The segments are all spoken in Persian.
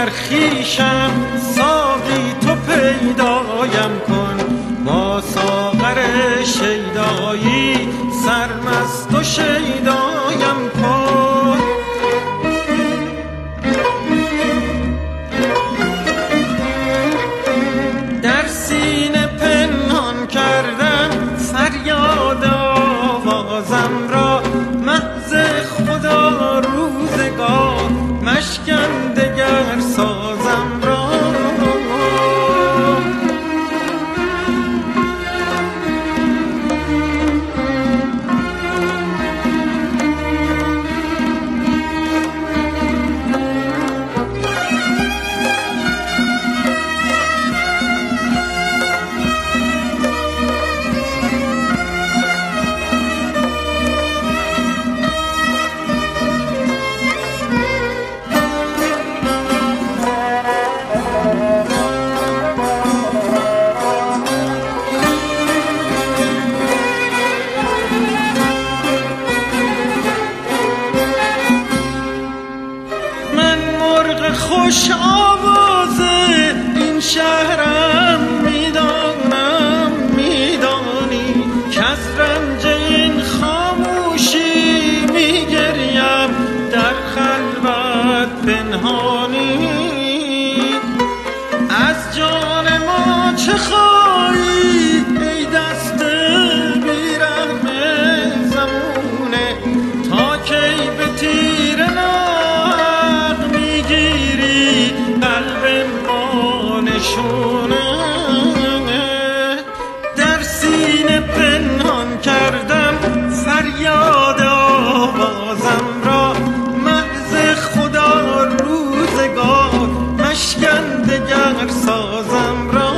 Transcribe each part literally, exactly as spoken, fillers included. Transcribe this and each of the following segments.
در خویشم، ساقی تو پیدایم کن با ساغر شیدایی، سرمست و شیدایم کن. در سینه پنهان کردم فریاد آوازم را، محض خدا روزگار مشکن دگر سازم را. خوش آواز این شهرم، میدانم میدانی که از رنج این خاموشی میگریم در خلوت پنهانی. از جان ما چه خواهی ای دست بیرحم زمونه، تا کی به تیر نشونه. در سینه پنهان کردم فریاد آوازم را، محض خدا روزگار مشکن دگر سازم را.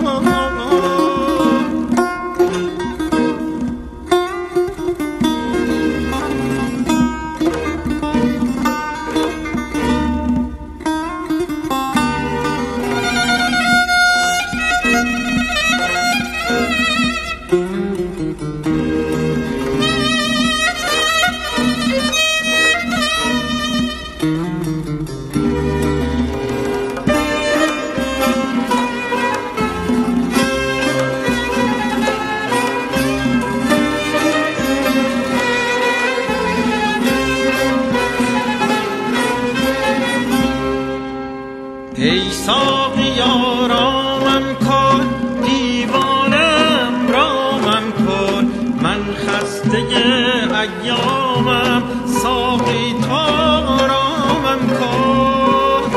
ای ساقی آرامم کن، دیوانم رامم کن، من خسته ایامم، ساقی تو آرامم کن.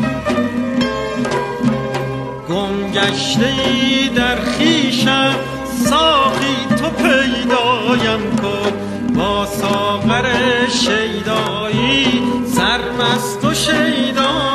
گم گشته ای در خویشم، ساقی تو پیدایم کن با ساغر شیدایی، سرمست و شیدا.